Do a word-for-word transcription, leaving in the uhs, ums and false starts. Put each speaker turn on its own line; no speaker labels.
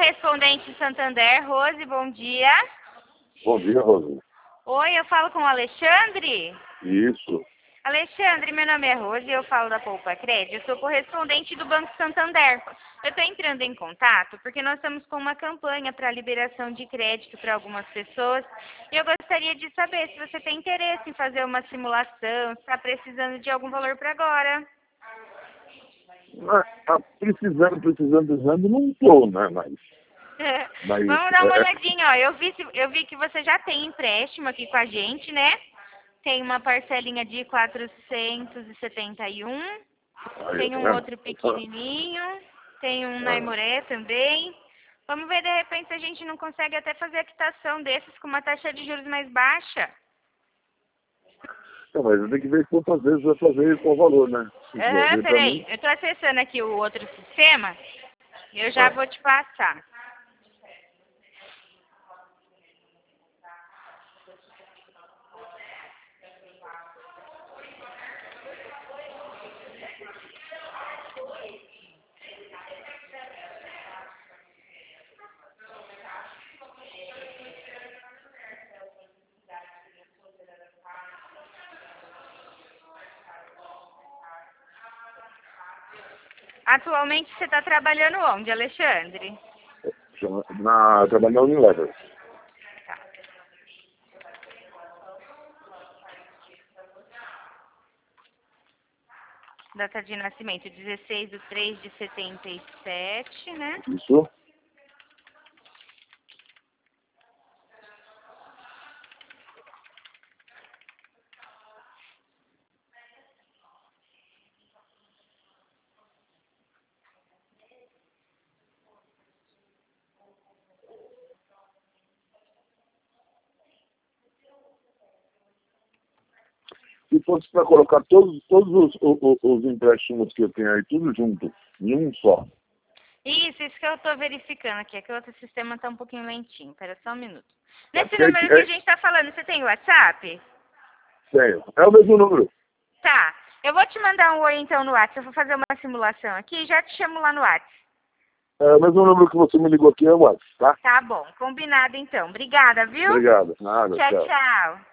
correspondente Santander, Rose, bom dia.
Bom dia, Rose.
Oi, eu falo com o Alexandre?
Isso.
Alexandre, meu nome é Rose e eu falo da Poupa Crédito. Eu sou correspondente do Banco Santander. Eu estou entrando em contato porque nós estamos com uma campanha para liberação de crédito para algumas pessoas e eu gostaria de saber se você tem interesse em fazer uma simulação, se está precisando de algum valor para agora.
Ah, tá precisando, precisando, precisando, não estou, né? Mas, mas
Vamos dar uma
é,
olhadinha, ó. Eu vi, eu vi que você já tem empréstimo aqui com a gente, né? Tem uma parcelinha de quatrocentos e setenta e um.
aí,
Tem
tá
um
vendo?
outro pequenininho. Tem um na
Ah,
Imoré também. Vamos ver, de repente, se a gente não consegue até fazer a quitação desses com uma taxa de juros mais baixa.
não, mas eu tenho que ver quantas vezes vai fazer qual valor, né? Se quiser
Aham,
ver pra
peraí.
mim.
Eu tô acessando aqui o outro sistema. Eu já
Ah,
vou te passar. Atualmente você está trabalhando onde, Alexandre?
chama- na, trabalhando na Unilever.
Tá. Data de nascimento, dezesseis de três de setenta e sete, né?
Isso? Se fosse para colocar todos, todos os, os, os empréstimos que eu tenho aí, tudo junto, em um só.
Isso, isso que eu estou verificando aqui. É que o outro sistema está um pouquinho lentinho. Espera só um minuto.
É,
Nesse
porque aí,
número que a
é,
gente está falando, você tem WhatsApp?
tenho. É o mesmo número.
Tá. Eu vou te mandar um oi então no WhatsApp. Eu vou fazer uma simulação aqui e já te chamo lá no WhatsApp.
É o mesmo número que você me ligou aqui, é o WhatsApp, tá?
Tá bom. Combinado então. Obrigada, viu?
Obrigado. Nada,
Tchau,
tchau.
tchau.